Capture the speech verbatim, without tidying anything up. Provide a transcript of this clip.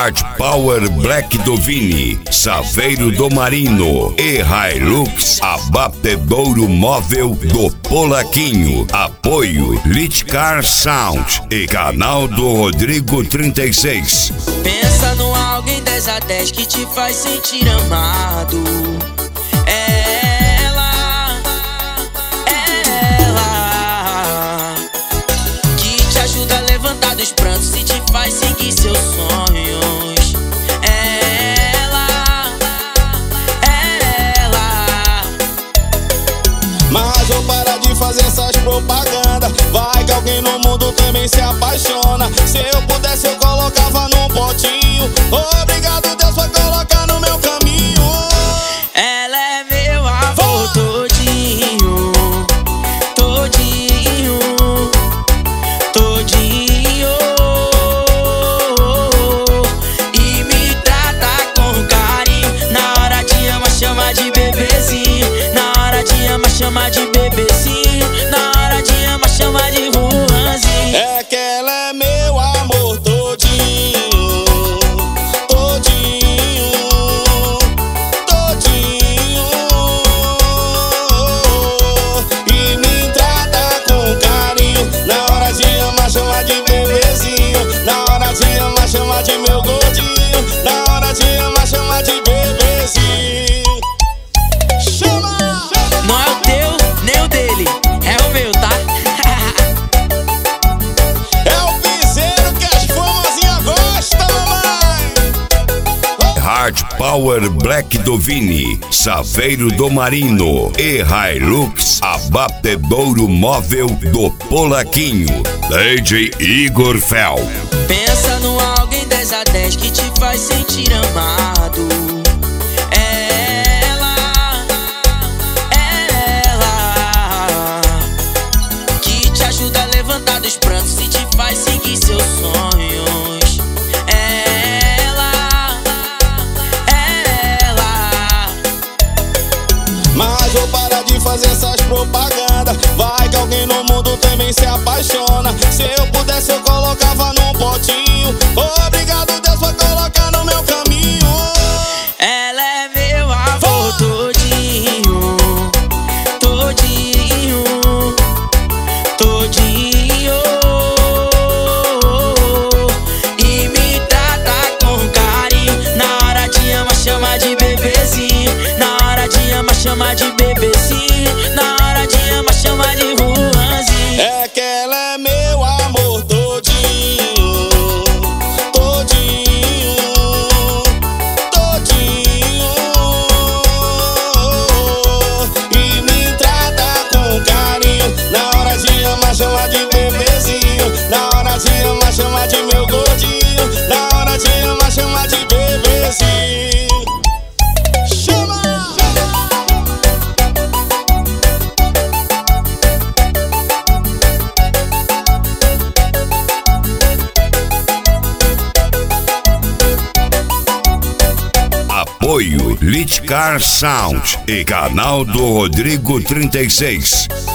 Hard Power Black do Vini, Saveiro do Marino e Hilux Abatedouro Móvel do Polaquinho. Apoio Litcar Sound e canal do Rodrigo trinta e seis. Pensa no alguém dez a dez que te faz sentir amado. É ela, é ela que te ajuda a levantar dos prantos e te faz seguir seus sonhos. É ela, é ela. Mas vou parar de fazer essas propagandas. Vai que alguém no mundo também se apaixona. Se eu pudesse eu colocava num potinho. Obrigado Deus por colocar no meu caminho. Ela é meu amor todinho, todinho, todinho. E me trata com carinho. Na hora de amar chama de bebezinho. Na hora de amar chama de bebezinho. Na hora de amar chama de Juanzinho. É que ela é meu amor todinho, todinho, todinho. E me trata com carinho. Na hora de amar chama de bebezinho. Na hora de amar chama de meu gordinho. Na hora de amar chama de bebezinho. Chama! Não é o teu, nem o dele, é o meu, tá? É o piseiro que as famosinhas gostam, mamãe. Hard Power Black do Vini, Saveiro do Marino e Hilux Abatedouro Móvel do Polaquinho. D J Igor Fel. Pensa no alguém dez a dez que te faz sentir amado. É ela, é ela que te ajuda a levantar dos prantos e te faz seguir seus sonhos. É ela, é ela. Mas vou parar de fazer essas propagandas. Vai que alguém no mundo também se apaixona. Se eu pudesse eu colocava num potinho. Obrigado Deus por colocar no meu caminho. Ela é meu amor todinho, todinho, todinho. E me trata com carinho. Na hora de amar chama de bebezinho. Na hora de amar chama de bebezinho. Na hora de amar chama de Juanzinho. É que ela é meu amor todinho, todinho, todinho. E me trata com carinho. Na hora de amar chama de bebezinho. Na hora de amar chama de meu gordinho. Na hora de amar chama de bebezinho. Chama! Apoio Litcar Sound e canal do Rodrigo trinta e seis.